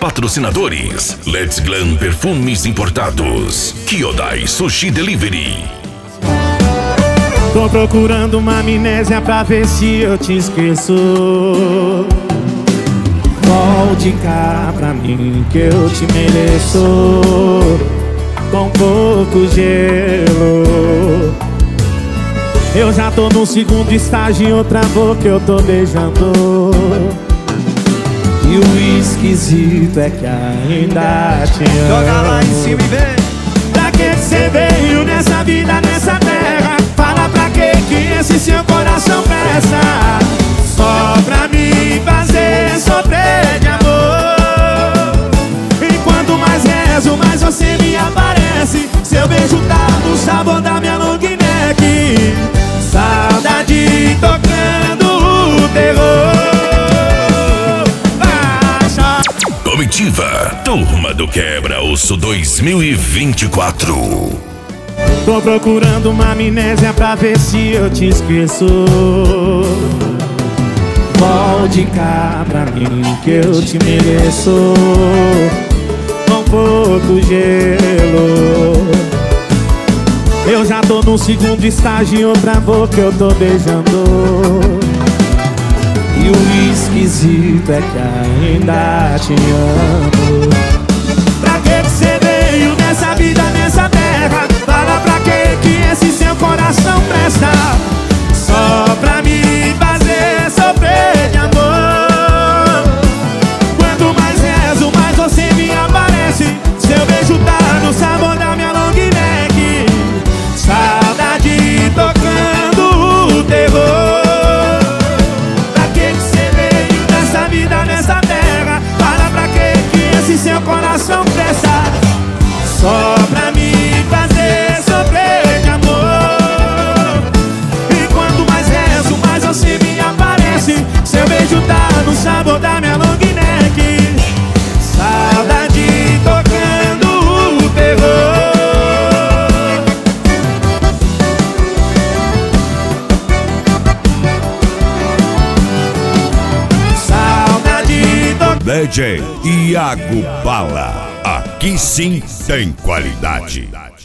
Patrocinadores: Let's Glam Perfumes Importados, Kyodai Sushi Delivery. Tô procurando uma amnésia pra ver se eu te esqueço. Volte cá pra mim que eu te mereço, com pouco gelo. Eu já tô no segundo estágio, em outra boca eu tô beijando. E o esquisito é que ainda te amo. Joga lá em cima e vem. Pra que você veio nessa vida, nessa terra? Fala pra que esse seu coração presta? Só pra me fazer sofrer de amor. E quanto mais rezo, mais você me aparece. Seu beijo tá no sabor da minha long neck. Saudade tocando o terror. Baixa. Comitiva Turma do Quebra-Osso 2024. Tô procurando uma amnésia pra ver se eu te esqueço. Volte cá pra mim que eu te mereço, com pouco gelo. Eu já tô no segundo estágio, em outra boca eu tô beijando. E o esquisito é que ainda te amo. Pra que você veio nessa vida, nessa terra? Fala pra que esse seu coração presta? Só pra me fazer sofrer de amor. Quanto mais rezo, mais você me aparece. Seu beijo tá no sabor da minha long neck. Saudade tocando o terror. Pra que você veio nessa vida, nessa terra? Fala pra que esse seu coração presta? Só pra me fazer sofrer de amor. E quanto mais rezo, mais você me aparece. Seu beijo tá no sabor da minha long neck. Saudade tocando o terror. Saudade tocando. DJ Iago Bala. Aqui sim tem qualidade.